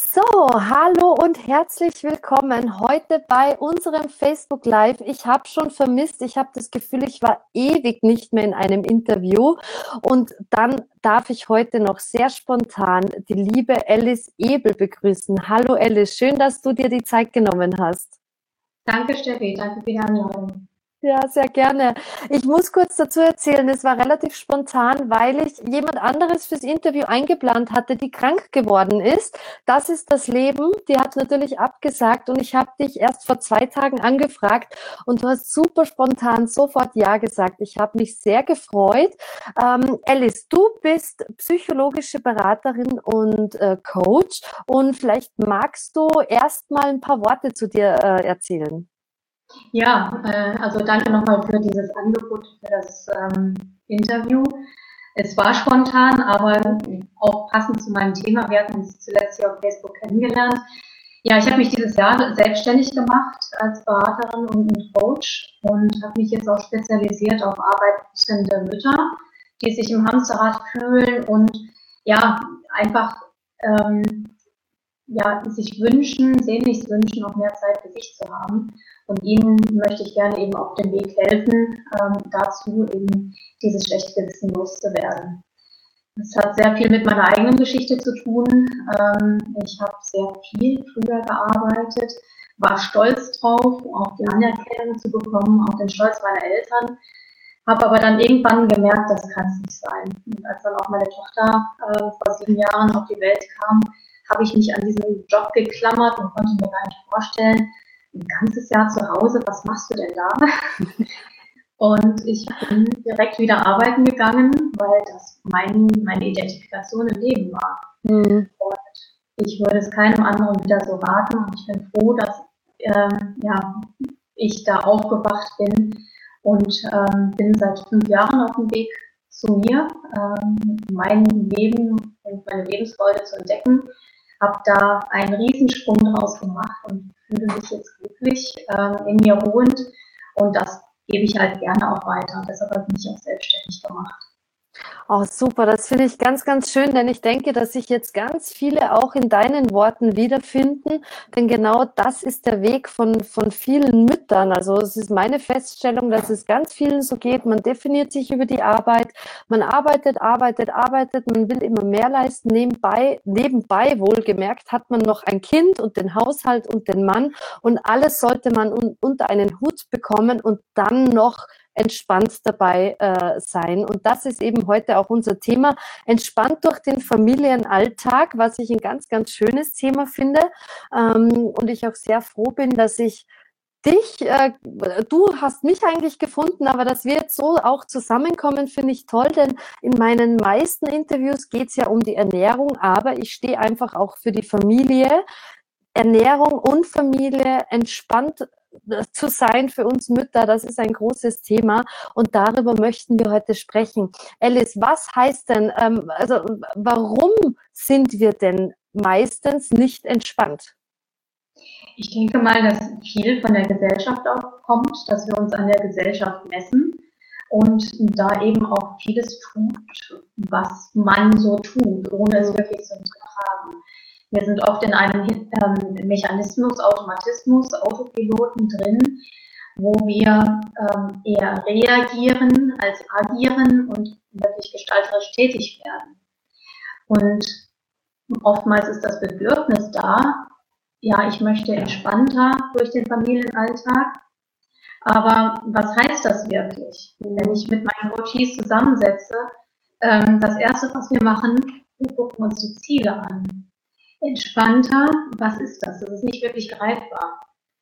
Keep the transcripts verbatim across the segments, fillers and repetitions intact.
So, hallo und herzlich willkommen heute bei unserem Facebook Live. Ich habe schon vermisst, ich habe das Gefühl, ich war ewig nicht mehr in einem Interview und dann darf ich heute noch sehr spontan die liebe Alice Ebel begrüßen. Hallo Alice, schön, dass du dir die Zeit genommen hast. Danke Steffi, danke für die Einladung. Ja, sehr gerne. Ich muss kurz dazu erzählen, es war relativ spontan, weil ich jemand anderes fürs Interview eingeplant hatte, die krank geworden ist. Das ist das Leben. Die hat natürlich abgesagt und ich habe dich erst vor zwei Tagen angefragt und du hast super spontan sofort Ja gesagt. Ich habe mich sehr gefreut. Ähm, Alice, du bist psychologische Beraterin und äh, Coach und vielleicht magst du erst mal ein paar Worte zu dir äh, erzählen. Ja, äh, also danke nochmal für dieses Angebot, für das ähm, Interview. Es war spontan, aber auch passend zu meinem Thema. Wir hatten uns zuletzt hier auf Facebook kennengelernt. Ja, ich habe mich dieses Jahr selbstständig gemacht als Beraterin und Coach und habe mich jetzt auch spezialisiert auf arbeitende Mütter, die sich im Hamsterrad fühlen und ja, einfach ähm, ja, sich wünschen, sehnlichst wünschen, noch mehr Zeit für sich zu haben. Und ihnen möchte ich gerne eben auf dem Weg helfen, ähm, dazu eben dieses schlechte Gewissen loszuwerden. Das hat sehr viel mit meiner eigenen Geschichte zu tun. Ähm, ich habe sehr viel früher gearbeitet, war stolz drauf, auch die Anerkennung zu bekommen, auch den Stolz meiner Eltern. Habe aber dann irgendwann gemerkt, das kann es nicht sein. Und als dann auch meine Tochter äh, vor sieben Jahren auf die Welt kam, habe ich mich an diesen Job geklammert und konnte mir gar nicht vorstellen, ein ganzes Jahr zu Hause, was machst du denn da? Und ich bin direkt wieder arbeiten gegangen, weil das mein, meine Identifikation im Leben war. Mhm. Und ich würde es keinem anderen wieder so raten und ich bin froh, dass ähm, ja, ich da aufgewacht bin und ähm, bin seit fünf Jahren auf dem Weg zu mir, ähm, mein Leben und meine Lebensfreude zu entdecken. Habe da einen Riesensprung draus gemacht und fühle mich jetzt glücklich, ähm, in mir ruhend und das gebe ich halt gerne auch weiter. Und deshalb habe ich mich auch selbstständig gemacht. Oh, super, das finde ich ganz, ganz schön, denn ich denke, dass sich jetzt ganz viele auch in deinen Worten wiederfinden, denn genau das ist der Weg von, von vielen Müttern. Also es ist meine Feststellung, dass es ganz vielen so geht. Man definiert sich über die Arbeit, man arbeitet, arbeitet, arbeitet, man will immer mehr leisten. Nebenbei, nebenbei wohlgemerkt hat man noch ein Kind und den Haushalt und den Mann und alles sollte man un, unter einen Hut bekommen und dann noch entspannt dabei äh, sein. Und das ist eben heute auch unser Thema. Entspannt durch den Familienalltag, was ich ein ganz, ganz schönes Thema finde. Ähm, und ich auch sehr froh bin, dass ich dich, äh, du hast mich eigentlich gefunden, aber dass wir jetzt so auch zusammenkommen, finde ich toll, denn in meinen meisten Interviews geht es ja um die Ernährung, aber ich stehe einfach auch für die Familie. Ernährung und Familie, entspannt zu sein für uns Mütter, das ist ein großes Thema und darüber möchten wir heute sprechen. Alice, was heißt denn, ähm, also warum sind wir denn meistens nicht entspannt? Ich denke mal, dass viel von der Gesellschaft auch kommt, dass wir uns an der Gesellschaft messen und da eben auch vieles tut, was man so tut, ohne es wirklich zu hinterfragen. Wir sind oft in einem ähm, Mechanismus, Automatismus, Autopiloten drin, wo wir ähm, eher reagieren als agieren und wirklich gestalterisch tätig werden. Und oftmals ist das Bedürfnis da, ja, ich möchte entspannter durch den Familienalltag. Aber was heißt das wirklich? Wenn ich mit meinen Coaches zusammensetze, ähm, das Erste, was wir machen, wir gucken uns die Ziele an. Entspannter, was ist das? Das ist nicht wirklich greifbar.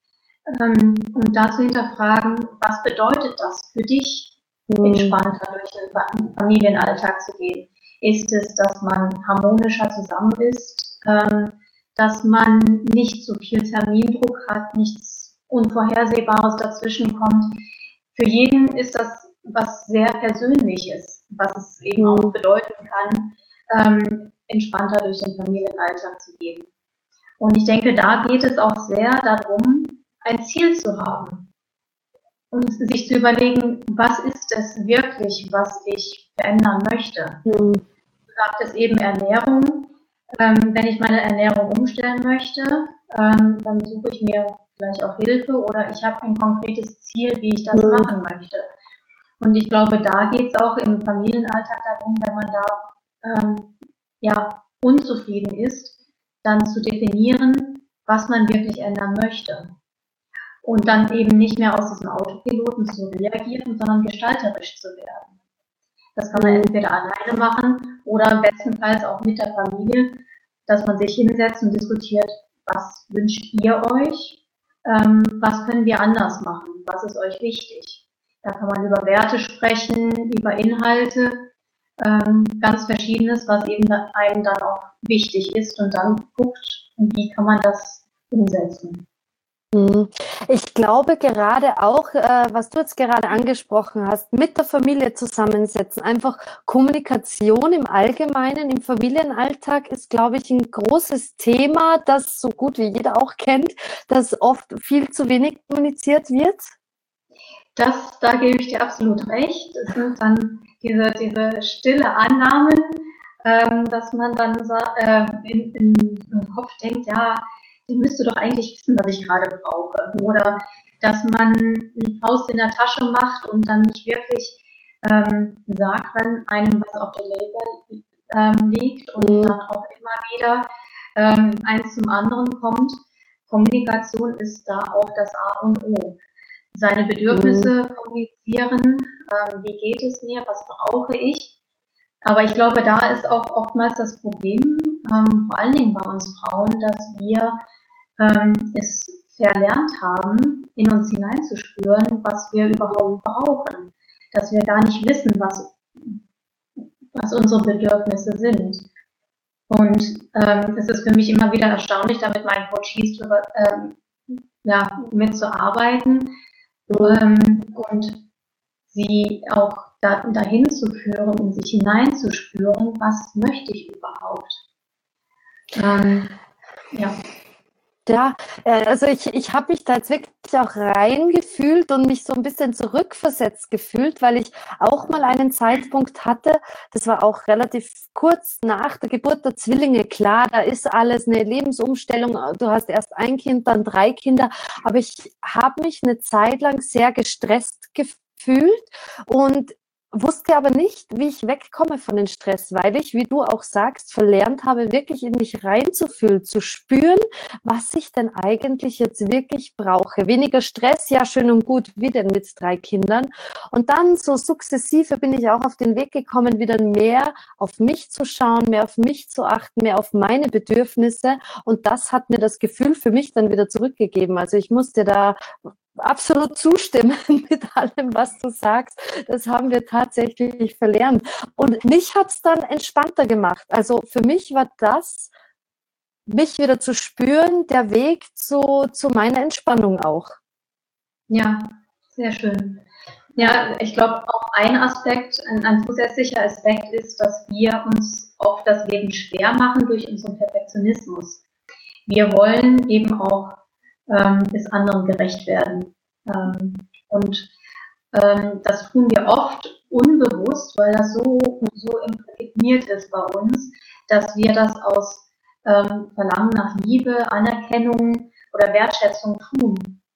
Ähm, und dazu hinterfragen, was bedeutet das für dich, entspannter durch den Familienalltag zu gehen? Ist es, dass man harmonischer zusammen ist, ähm, dass man nicht so viel Termindruck hat, nichts Unvorhersehbares dazwischen kommt? Für jeden ist das was sehr Persönliches, was es eben auch bedeuten kann, ähm, entspannter durch den Familienalltag zu gehen. Und ich denke, da geht es auch sehr darum, ein Ziel zu haben und sich zu überlegen, was ist es wirklich, was ich verändern möchte. Mhm. Du sagtest eben Ernährung. Ähm, wenn ich meine Ernährung umstellen möchte, ähm, dann suche ich mir vielleicht auch Hilfe oder ich habe ein konkretes Ziel, wie ich das Mhm. machen möchte. Und ich glaube, da geht es auch im Familienalltag darum, wenn man da ähm, ja, unzufrieden ist, dann zu definieren, was man wirklich ändern möchte. Und dann eben nicht mehr aus diesem Autopiloten zu reagieren, sondern gestalterisch zu werden. Das kann man entweder alleine machen oder bestenfalls auch mit der Familie, dass man sich hinsetzt und diskutiert, was wünscht ihr euch, ähm, was können wir anders machen, was ist euch wichtig. Da kann man über Werte sprechen, über Inhalte, ähm, ganz Verschiedenes, was eben einem dann auch wichtig ist und dann guckt, wie kann man das umsetzen. Ich glaube gerade auch, äh, was du jetzt gerade angesprochen hast, mit der Familie zusammensetzen, einfach Kommunikation im Allgemeinen, im Familienalltag ist, glaube ich, ein großes Thema, das so gut wie jeder auch kennt, das oft viel zu wenig kommuniziert wird. Das, da gebe ich dir absolut recht. Es sind dann diese, diese stille Annahmen, ähm, dass man dann äh, in, in, im Kopf denkt, ja, die müsste doch eigentlich wissen, was ich gerade brauche. Oder dass man eine Faust in der Tasche macht und dann nicht wirklich ähm, sagt, wenn einem was auf der Leber ähm, liegt und mhm. dann auch immer wieder ähm, eins zum anderen kommt. Kommunikation ist da auch das A und O. Seine Bedürfnisse mhm. kommunizieren, ähm, wie geht es mir, was brauche ich. Aber ich glaube, da ist auch oftmals das Problem, ähm, vor allen Dingen bei uns Frauen, dass wir ähm, es verlernt haben, in uns hineinzuspüren, was wir überhaupt brauchen. Dass wir gar nicht wissen, was, was unsere Bedürfnisse sind. Und ähm, es ist für mich immer wieder erstaunlich, da mit meinen Coaches drüber, ähm, ja, mitzuarbeiten ähm, und sie auch da, dahin zu führen, in sich hineinzuspüren, was möchte ich überhaupt. Ähm, ja. Ja, also ich, ich habe mich da jetzt wirklich auch reingefühlt und mich so ein bisschen zurückversetzt gefühlt, weil ich auch mal einen Zeitpunkt hatte, das war auch relativ kurz nach der Geburt der Zwillinge. Klar, da ist alles eine Lebensumstellung, du hast erst ein Kind, dann drei Kinder, aber ich habe mich eine Zeit lang sehr gestresst gefühlt und wusste aber nicht, wie ich wegkomme von den Stress, weil ich, wie du auch sagst, verlernt habe, wirklich in mich reinzufühlen, zu spüren, was ich denn eigentlich jetzt wirklich brauche. Weniger Stress, ja schön und gut, wie denn mit drei Kindern. Und dann so sukzessive bin ich auch auf den Weg gekommen, wieder mehr auf mich zu schauen, mehr auf mich zu achten, mehr auf meine Bedürfnisse. Und das hat mir das Gefühl für mich dann wieder zurückgegeben. Also ich musste da absolut zustimmen mit allem, was du sagst. Das haben wir tatsächlich verlernt. Und mich hat es dann entspannter gemacht. Also für mich war das, mich wieder zu spüren, der Weg zu, zu meiner Entspannung auch. Ja, sehr schön. Ja, ich glaube auch ein Aspekt, ein, ein zusätzlicher Aspekt ist, dass wir uns oft das Leben schwer machen durch unseren Perfektionismus. Wir wollen eben auch ähm, des anderen gerecht werden. Ähm, und ähm, das tun wir oft unbewusst, weil das so, so imprägniert ist bei uns, dass wir das aus ähm, Verlangen nach Liebe, Anerkennung oder Wertschätzung tun,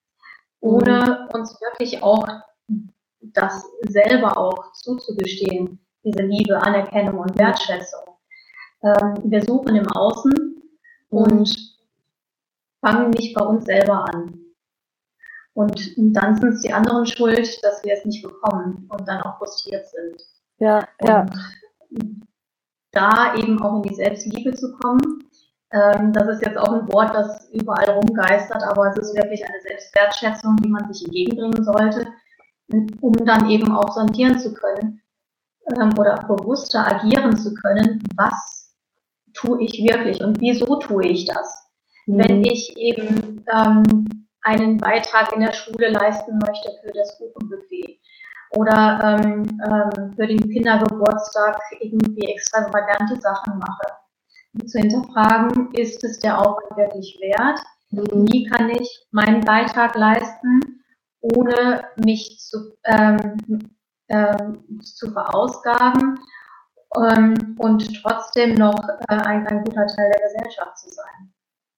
ohne uns wirklich auch das selber auch zuzugestehen, diese Liebe, Anerkennung und Wertschätzung. Ähm, wir suchen im Außen und fangen nicht bei uns selber an. Und dann sind es die anderen schuld, dass wir es nicht bekommen und dann auch frustriert sind. Ja, ja. Und da eben auch in die Selbstliebe zu kommen, ähm, das ist jetzt auch ein Wort, das überall rumgeistert, aber es ist wirklich eine Selbstwertschätzung, die man sich entgegenbringen sollte, um dann eben auch sondieren zu können ähm, oder bewusster agieren zu können, was tue ich wirklich und wieso tue ich das. Mhm. Wenn ich eben ähm, einen Beitrag in der Schule leisten möchte für das Kuchenbuffet oder ähm, ähm, für den Kindergeburtstag irgendwie extravagante Sachen mache, zu hinterfragen, ist es der Aufwand wirklich wert? Mhm. Wie kann ich meinen Beitrag leisten, ohne mich zu, ähm, ähm, zu verausgaben ähm, und trotzdem noch äh, ein, ein guter Teil der Gesellschaft zu sein.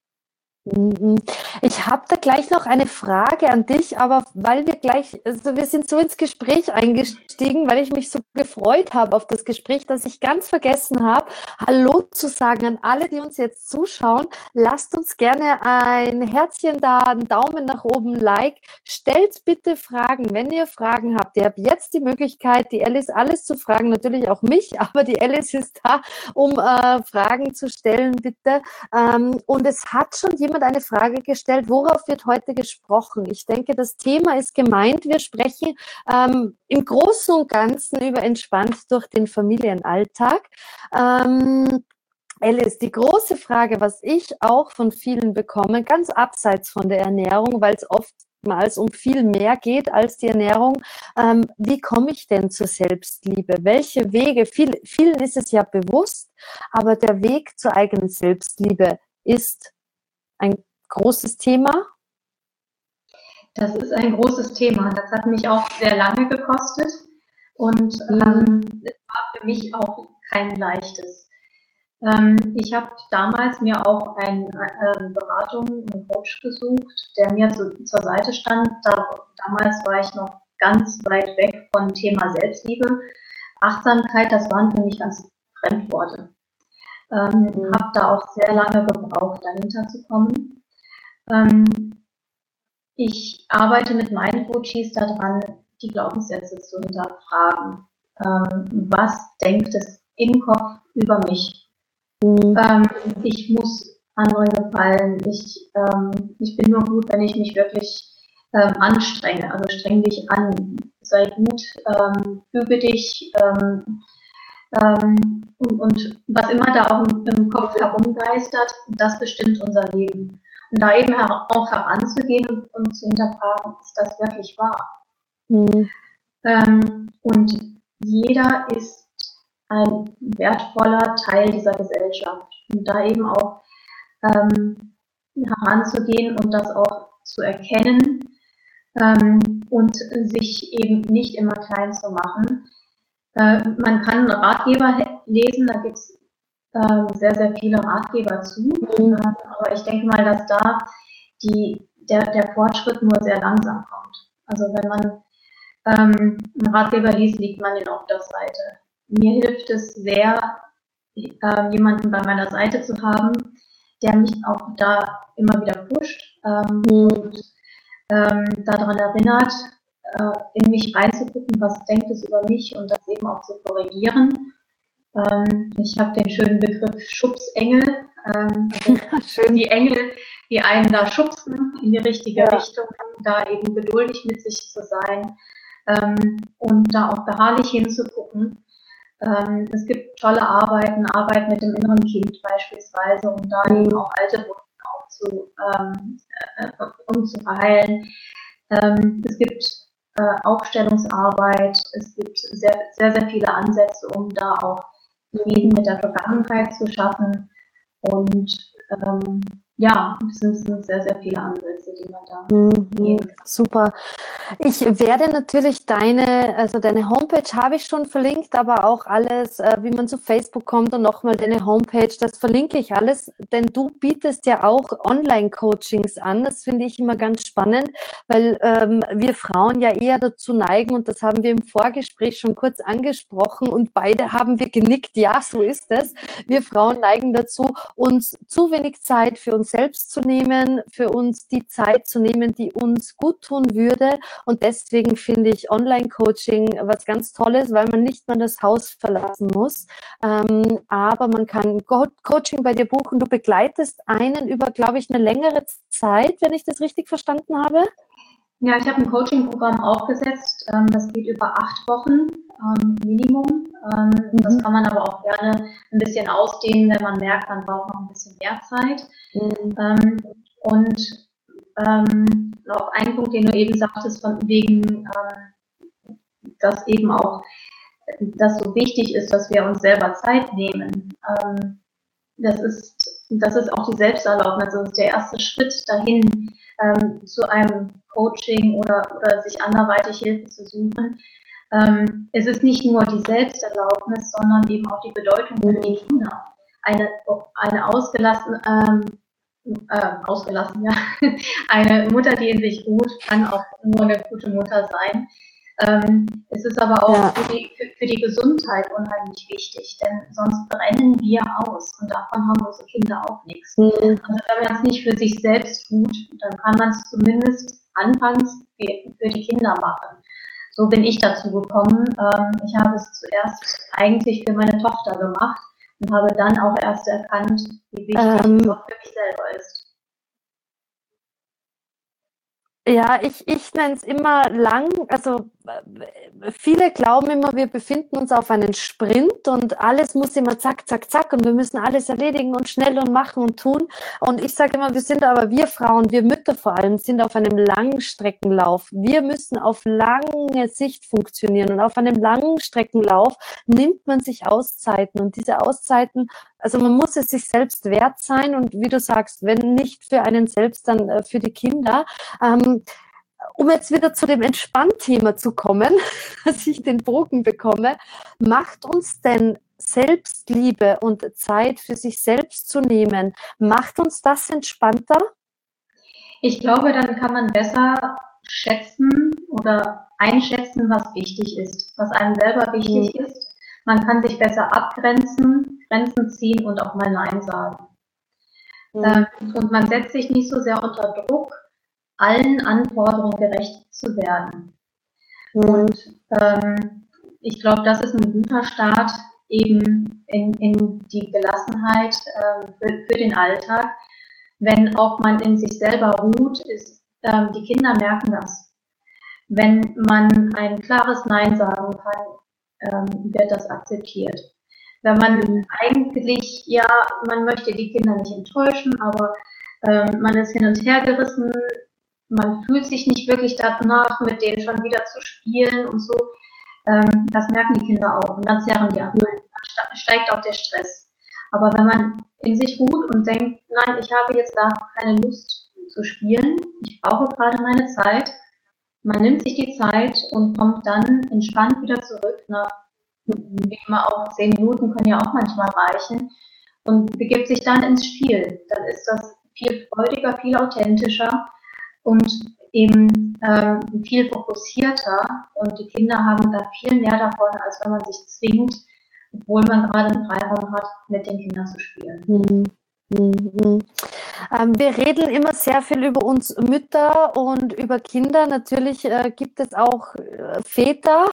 Ich habe da gleich noch eine Frage an dich, aber weil wir gleich, also wir sind so ins Gespräch eingestiegen, weil ich mich so gefreut habe auf das Gespräch, dass ich ganz vergessen habe, Hallo zu sagen an alle, die uns jetzt zuschauen. Lasst uns gerne ein Herzchen da, einen Daumen nach oben, Like. Stellt bitte Fragen, wenn ihr Fragen habt. Ihr habt jetzt die Möglichkeit, die Alice alles zu fragen, natürlich auch mich, aber die Alice ist da, um äh, Fragen zu stellen, bitte. Ähm, und es hat schon jemand eine Frage gestellt, worauf wird heute gesprochen? Ich denke, das Thema ist gemeint. Wir sprechen ähm, im Großen und Ganzen über entspannt durch den Familienalltag. Ähm, Alice, die große Frage, was ich auch von vielen bekomme, ganz abseits von der Ernährung, weil es oftmals um viel mehr geht als die Ernährung. Ähm, wie komme ich denn zur Selbstliebe? Welche Wege? Viel, vielen ist es ja bewusst, aber der Weg zur eigenen Selbstliebe ist ein großes Thema? Das ist ein großes Thema. Das hat mich auch sehr lange gekostet und ähm, es war für mich auch kein leichtes. Ähm, ich habe damals mir auch eine äh, Beratung, einen Coach gesucht, der mir zu, zur Seite stand. Da, damals war ich noch ganz weit weg vom Thema Selbstliebe. Achtsamkeit, das waren für mich ganz Fremdworte. Ähm, mhm. Habe da auch sehr lange gebraucht, dahinter zu kommen. Ähm, ich arbeite mit meinen Coaches daran, die Glaubenssätze zu hinterfragen. Ähm, was denkt es im Kopf über mich? Mhm. Ähm, ich muss anderen gefallen. Ich, ähm, ich bin nur gut, wenn ich mich wirklich ähm, anstrenge. Also streng dich an, sei gut, ähm, übe dich. Ähm, ähm, und, und was immer da auch im, im Kopf herumgeistert, das bestimmt unser Leben. Und da eben auch heranzugehen und, und zu hinterfragen, ist das wirklich wahr? Mhm. Ähm, und jeder ist ein wertvoller Teil dieser Gesellschaft. Und da eben auch ähm, heranzugehen und das auch zu erkennen ähm, und sich eben nicht immer klein zu machen. Äh, man kann Ratgeber lesen, da gibt es äh, sehr, sehr viele Ratgeber zu. Mhm. Äh, aber ich denke mal, dass da die, der, der Fortschritt nur sehr langsam kommt. Also wenn man ähm, einen Ratgeber liest, liegt man den auf der Seite. Mir hilft es sehr, äh, jemanden bei meiner Seite zu haben, der mich auch da immer wieder pusht ähm, mhm. und ähm, daran erinnert, äh, in mich reinzugucken, was denkt es über mich und das eben auch zu korrigieren. Ähm, ich habe den schönen Begriff Schubsengel, ähm, also die Engel, die einen da schubsen in die richtige ja. Richtung, da eben geduldig mit sich zu sein ähm, und da auch beharrlich hinzugucken. Ähm, es gibt tolle Arbeiten, Arbeit mit dem inneren Kind beispielsweise, um da eben auch alte Wunden aufzu, ähm, äh, um zu verheilen. Ähm, es gibt äh, Aufstellungsarbeit, es gibt sehr, sehr, sehr viele Ansätze, um da auch Frieden mit der Vergangenheit zu schaffen. Und ähm, ja, es sind, sind sehr, sehr viele Ansätze, die man da mhm, gehen kann. Super. Ich werde natürlich deine, also deine Homepage habe ich schon verlinkt, aber auch alles, äh, wie man zu Facebook kommt und nochmal deine Homepage, das verlinke ich alles, denn du bietest ja auch Online-Coachings an. Das finde ich immer ganz spannend, weil ähm, wir Frauen ja eher dazu neigen, und das haben wir im Vorgespräch schon kurz angesprochen und beide haben wir genickt, ja, so ist es. Wir Frauen neigen dazu, uns zu wenig Zeit für uns selbst zu nehmen, für uns die Zeit zu nehmen, die uns gut tun würde. Und deswegen finde ich Online-Coaching was ganz Tolles, weil man nicht mehr das Haus verlassen muss. Ähm, aber man kann Co- Coaching bei dir buchen. Du begleitest einen über, glaube ich, eine längere Zeit, wenn ich das richtig verstanden habe. Ja, ich habe ein Coaching-Programm aufgesetzt. Ähm, das geht über acht Wochen ähm, Minimum. Ähm, mhm. Das kann man aber auch gerne ein bisschen ausdehnen, wenn man merkt, man braucht noch ein bisschen mehr Zeit. Mhm. Ähm, und ähm, noch ein Punkt, den du eben sagtest, von wegen, ähm, dass eben auch das so wichtig ist, dass wir uns selber Zeit nehmen. Ähm, das ist, das ist auch die Selbsterlaubnis, das ist der erste Schritt dahin, ähm, zu einem Coaching oder, oder sich anderweitig Hilfe zu suchen, Ähm, es ist nicht nur die Selbsterlaubnis, sondern eben auch die Bedeutung für die Kinder. Eine, eine ausgelassene, ähm, äh, ausgelassen, ja, eine Mutter, die in sich ruht, kann auch nur eine gute Mutter sein. Ähm, es ist aber auch Ja. für die, für, für die Gesundheit unheimlich wichtig, denn sonst brennen wir aus und davon haben unsere Kinder auch nichts. Mhm. Also wenn man es nicht für sich selbst tut, dann kann man es zumindest anfangs für, für die Kinder machen. So bin ich dazu gekommen. Ähm, ich habe es zuerst eigentlich für meine Tochter gemacht und habe dann auch erst erkannt, wie wichtig Ähm, es auch für mich selber ist. Ja, ich, ich nenne es immer lang, also äh, viele glauben immer, wir befinden uns auf einen Sprint und alles muss immer zack, zack, zack und wir müssen alles erledigen und schnell und machen und tun. Und ich sage immer, wir sind aber, wir Frauen, wir Mütter vor allem, sind auf einem Langstreckenlauf. Wir müssen auf lange Sicht funktionieren und auf einem Langstreckenlauf nimmt man sich Auszeiten und diese Auszeiten, also man muss es sich selbst wert sein und wie du sagst, wenn nicht für einen selbst, dann äh, für die Kinder. Ähm, um jetzt wieder zu dem Entspannthema zu kommen, dass ich den Bogen bekomme, macht uns denn Selbstliebe und Zeit für sich selbst zu nehmen, macht uns das entspannter? Ich glaube, dann kann man besser schätzen oder einschätzen, was wichtig ist, was einem selber wichtig Mhm. ist. Man kann sich besser abgrenzen, Grenzen ziehen und auch mal Nein sagen. Mhm. Ähm, und man setzt sich nicht so sehr unter Druck, allen Anforderungen gerecht zu werden. Mhm. Und ähm, ich glaube, das ist ein guter Start eben in, in die Gelassenheit äh, für, für den Alltag. Wenn auch man in sich selber ruht, ist, ähm, die Kinder merken das. Wenn man ein klares Nein sagen kann, ähm, wird das akzeptiert. Wenn man Mhm. eigentlich, ja, man möchte die Kinder nicht enttäuschen, aber ähm, man ist hin und her gerissen, man fühlt sich nicht wirklich danach, mit denen schon wieder zu spielen und so, ähm, das merken die Kinder auch und dann zerren die ab. Dann steigt auch der Stress. Aber wenn man in sich ruht und denkt, nein, ich habe jetzt da keine Lust zu spielen, ich brauche gerade meine Zeit, man nimmt sich die Zeit und kommt dann entspannt wieder zurück, nach wie immer auch zehn Minuten können ja auch manchmal reichen und begibt sich dann ins Spiel. Dann ist das viel freudiger, viel authentischer und eben ähm, viel fokussierter und die Kinder haben da viel mehr davon, als wenn man sich zwingt, obwohl man gerade einen Freiraum hat, mit den Kindern zu spielen. Mhm. Mhm. Ähm, wir reden immer sehr viel über uns Mütter und über Kinder. Natürlich äh, gibt es auch äh, Väter.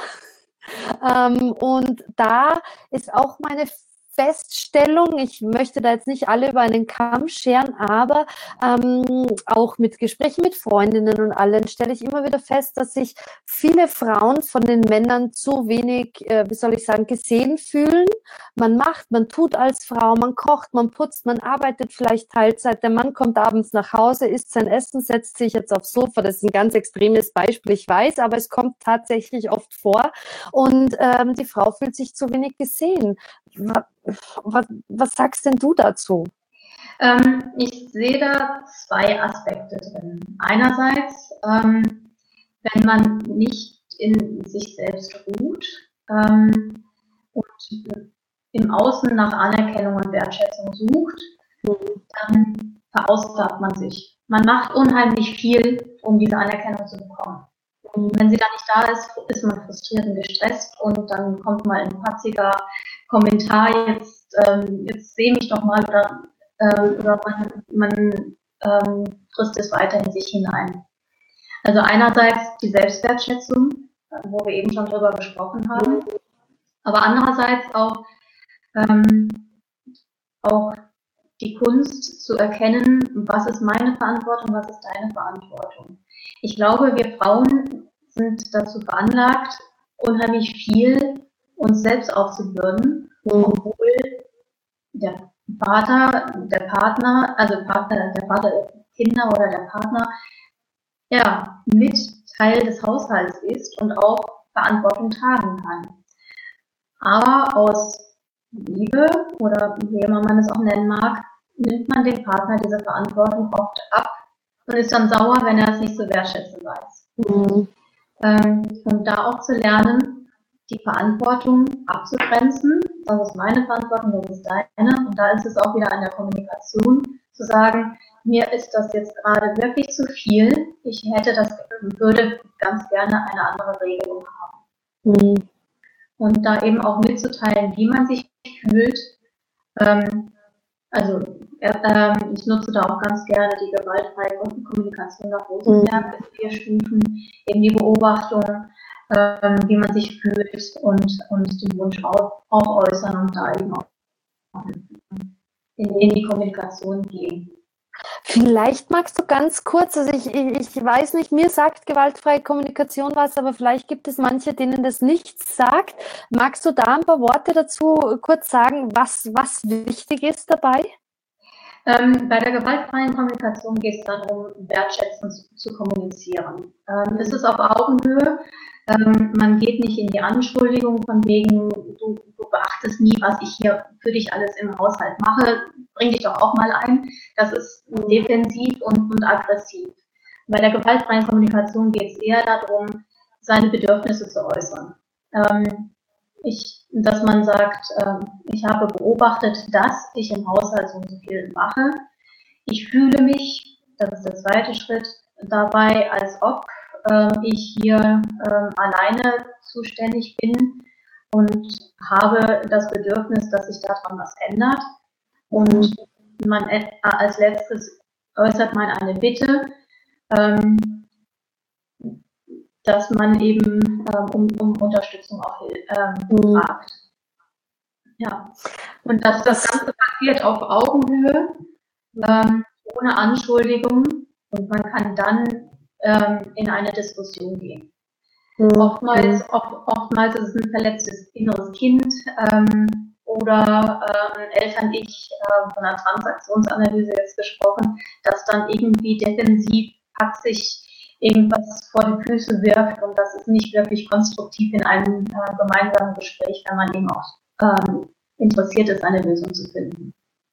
Ähm, und da ist auch meine Feststellung, ich möchte da jetzt nicht alle über einen Kamm scheren, aber ähm, auch mit Gesprächen mit Freundinnen und allen stelle ich immer wieder fest, dass sich viele Frauen von den Männern zu wenig, äh, wie soll ich sagen, gesehen fühlen. Man macht, man tut als Frau, man kocht, man putzt, man arbeitet vielleicht Teilzeit, der Mann kommt abends nach Hause, isst sein Essen, setzt sich jetzt aufs Sofa. Das ist ein ganz extremes Beispiel, ich weiß, aber es kommt tatsächlich oft vor. Und ähm, die Frau fühlt sich zu wenig gesehen. Was, was sagst denn du dazu? Ähm, ich sehe da zwei Aspekte drin. Einerseits, ähm, wenn man nicht in sich selbst ruht ähm, und im Außen nach Anerkennung und Wertschätzung sucht, dann verausgabt man sich. Man macht unheimlich viel, um diese Anerkennung zu bekommen. Und wenn sie dann nicht da ist, ist man frustriert und gestresst und dann kommt mal ein patziger Kommentar, jetzt, ähm, jetzt seh mich doch mal oder, ähm, oder man, man ähm, frisst es weiter in sich hinein. Also einerseits die Selbstwertschätzung, wo wir eben schon drüber gesprochen haben, aber andererseits auch, ähm, auch die Kunst zu erkennen, was ist meine Verantwortung, was ist deine Verantwortung. Ich glaube, wir Frauen sind dazu veranlagt, unheimlich viel uns selbst aufzubürden, obwohl der Vater, der Partner, also Partner, der Vater der Kinder oder der Partner, ja, mit Teil des Haushalts ist und auch Verantwortung tragen kann. Aber aus Liebe oder wie immer man es auch nennen mag, nimmt man dem Partner diese Verantwortung oft ab und ist dann sauer, wenn er es nicht zu wertschätzen weiß. Mhm. Ähm, und da auch zu lernen, die Verantwortung abzugrenzen. Das ist meine Verantwortung, das ist deine. Und da ist es auch wieder an der Kommunikation zu sagen, mir ist das jetzt gerade wirklich zu viel. Ich hätte das, würde ganz gerne eine andere Regelung haben. Mhm. Und da eben auch mitzuteilen, wie man sich fühlt. Ähm, also äh, ich nutze da auch ganz gerne die gewaltfreie Kommunikation nach Rosenberg, mhm. vier Stufen, eben die Beobachtung, ähm, wie man sich fühlt und, und den Wunsch auch, auch äußern und da eben auch in, in die Kommunikation gehen. Vielleicht magst du ganz kurz, also ich, ich, ich weiß nicht, mir sagt gewaltfreie Kommunikation was, aber vielleicht gibt es manche, denen das nichts sagt. Magst du da ein paar Worte dazu kurz sagen, was, was wichtig ist dabei? Ähm, bei der gewaltfreien Kommunikation geht es darum, wertschätzend zu, zu kommunizieren. Ähm, es ist auf Augenhöhe. Ähm, man geht nicht in die Anschuldigung von wegen, du, du beachtest nie, was ich hier für dich alles im Haushalt mache. Bring dich doch auch mal ein. Das ist defensiv und, und aggressiv. Bei der gewaltfreien Kommunikation geht es eher darum, seine Bedürfnisse zu äußern. Ähm, ich, dass man sagt, äh, ich habe beobachtet, dass ich im Haushalt so und so viel mache. Ich fühle mich, das ist der zweite Schritt, dabei, als ob äh, ich hier äh, alleine zuständig bin und habe das Bedürfnis, dass sich daran was ändert. Und man äh, als letztes äußert man eine Bitte, ähm, dass man eben ähm, um, um Unterstützung auch ähm, mhm. fragt. Ja, und dass das Ganze passiert auf Augenhöhe, ähm, ohne Anschuldigung, und man kann dann ähm, in eine Diskussion gehen. Mhm. Oftmals, oft, oftmals ist es ein verletztes inneres Kind ähm, oder äh, ein Eltern-Ich, äh, von einer Transaktionsanalyse jetzt gesprochen, das dann irgendwie defensiv patzig irgendwas vor die Füße wirft, und das ist nicht wirklich konstruktiv in einem äh, gemeinsamen Gespräch, wenn man eben auch ähm, interessiert ist, eine Lösung zu finden.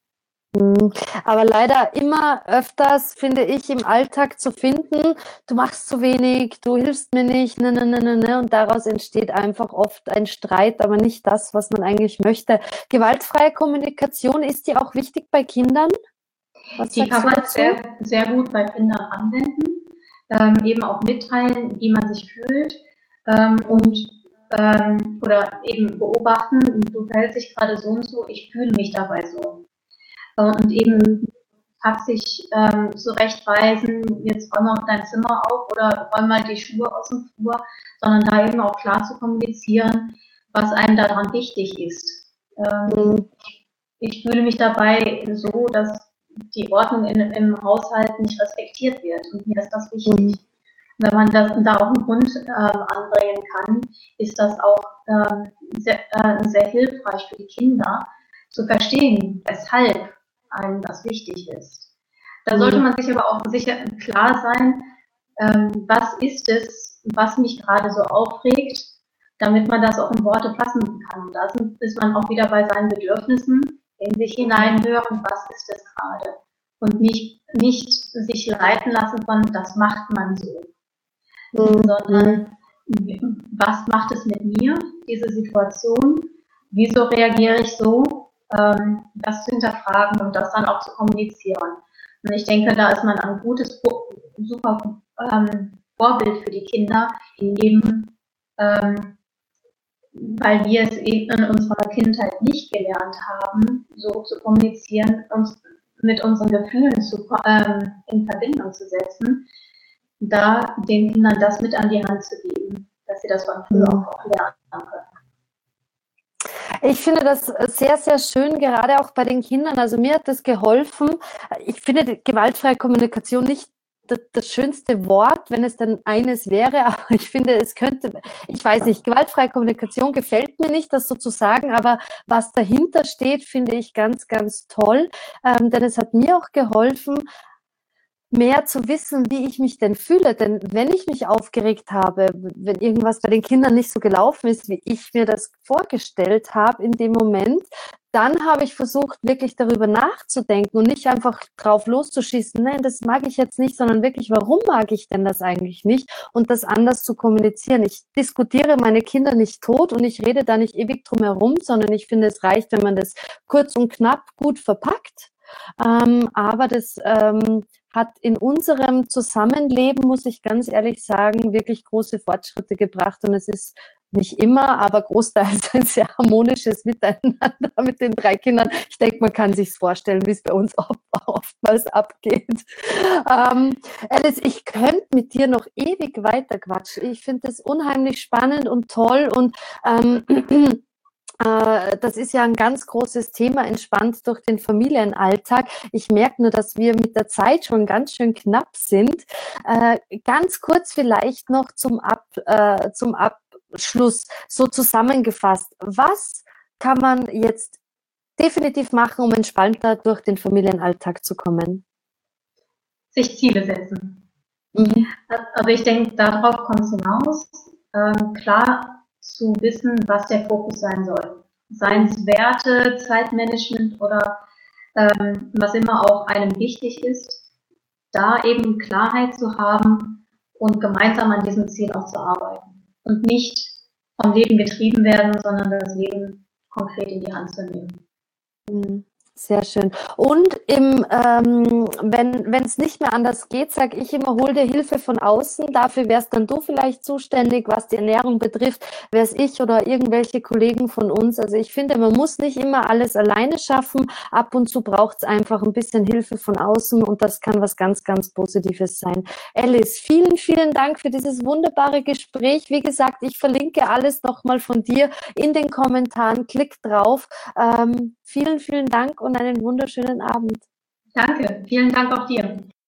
Aber leider immer öfters, finde ich, im Alltag zu finden, du machst zu wenig, du hilfst mir nicht, ne, ne, ne, ne, ne, und daraus entsteht einfach oft ein Streit, aber nicht das, was man eigentlich möchte. Gewaltfreie Kommunikation, ist die auch wichtig bei Kindern? Was die kann man sehr, sehr gut bei Kindern anwenden. Ähm, eben auch mitteilen, wie man sich fühlt, ähm, und ähm, oder eben beobachten, du verhältst dich gerade so und so, ich fühle mich dabei so. Äh, und eben sich ähm, zurechtweisen, jetzt räum mal dein Zimmer auf oder räum mal die Schuhe aus dem Flur, sondern da eben auch klar zu kommunizieren, was einem daran wichtig ist. Ähm, mhm. ich, ich fühle mich dabei so, dass die Ordnung in, im Haushalt nicht respektiert wird, und mir ist das wichtig. Mhm. Wenn man das, da auch einen Grund ähm, anbringen kann, ist das auch ähm, sehr, äh, sehr hilfreich für die Kinder zu verstehen, weshalb einem das wichtig ist. Da mhm. sollte man sich aber auch sicher klar sein, ähm, was ist es, was mich gerade so aufregt, damit man das auch in Worte fassen kann. Da ist man auch wieder bei seinen Bedürfnissen, in sich hineinhören, was ist es gerade, und nicht, nicht sich leiten lassen von, das macht man so, mhm. sondern was macht es mit mir, diese Situation, wieso reagiere ich so, ähm, das zu hinterfragen und das dann auch zu kommunizieren. Und ich denke, da ist man ein gutes, super ähm, Vorbild für die Kinder, in dem ähm, weil wir es eben in unserer Kindheit nicht gelernt haben, so zu kommunizieren, uns mit unseren Gefühlen zu, ähm, in Verbindung zu setzen, da den Kindern das mit an die Hand zu geben, dass sie das von früh auch lernen können. Ich finde das sehr, sehr schön, gerade auch bei den Kindern. Also mir hat das geholfen. Ich finde gewaltfreie Kommunikation nicht das schönste Wort, wenn es dann eines wäre, aber ich finde, es könnte, ich weiß nicht, gewaltfreie Kommunikation gefällt mir nicht, das so zu sagen, aber was dahinter steht, finde ich ganz, ganz toll, ähm, denn es hat mir auch geholfen, mehr zu wissen, wie ich mich denn fühle. Denn wenn ich mich aufgeregt habe, wenn irgendwas bei den Kindern nicht so gelaufen ist, wie ich mir das vorgestellt habe in dem Moment, dann habe ich versucht, wirklich darüber nachzudenken und nicht einfach drauf loszuschießen. Nein, das mag ich jetzt nicht, sondern wirklich, warum mag ich denn das eigentlich nicht? Und das anders zu kommunizieren. Ich diskutiere meine Kinder nicht tot und ich rede da nicht ewig drum herum, sondern ich finde, es reicht, wenn man das kurz und knapp gut verpackt. Ähm, aber das ähm, hat in unserem Zusammenleben, muss ich ganz ehrlich sagen, wirklich große Fortschritte gebracht. Und es ist nicht immer, aber großteils ein sehr harmonisches Miteinander mit den drei Kindern. Ich denke, man kann sich's vorstellen, wie es bei uns oft, oftmals abgeht. Ähm, Alice, ich könnte mit dir noch ewig weiter quatschen. Ich finde das unheimlich spannend und toll und ähm, das ist ja ein ganz großes Thema, entspannt durch den Familienalltag. Ich merke nur, dass wir mit der Zeit schon ganz schön knapp sind. Äh, ganz kurz vielleicht noch zum, Ab, äh, zum Abschluss, so zusammengefasst. Was kann man jetzt definitiv machen, um entspannter durch den Familienalltag zu kommen? Sich Ziele setzen. Mhm. Also ich denke, darauf kommt es hinaus. Ähm, klar, zu wissen, was der Fokus sein soll. Seien es Werte, Zeitmanagement oder ähm, was immer auch einem wichtig ist, da eben Klarheit zu haben und gemeinsam an diesem Ziel auch zu arbeiten. Und nicht vom Leben getrieben werden, sondern das Leben konkret in die Hand zu nehmen. Mhm. Sehr schön. Und im, ähm, wenn es nicht mehr anders geht, sage ich immer, hol dir Hilfe von außen. Dafür wärst dann du vielleicht zuständig, was die Ernährung betrifft, wär's ich oder irgendwelche Kollegen von uns. Also ich finde, man muss nicht immer alles alleine schaffen. Ab und zu braucht's einfach ein bisschen Hilfe von außen und das kann was ganz, ganz Positives sein. Alice, vielen, vielen Dank für dieses wunderbare Gespräch. Wie gesagt, ich verlinke alles nochmal von dir in den Kommentaren. Klick drauf. Ähm, vielen, vielen Dank und einen wunderschönen Abend. Danke, vielen Dank auch dir.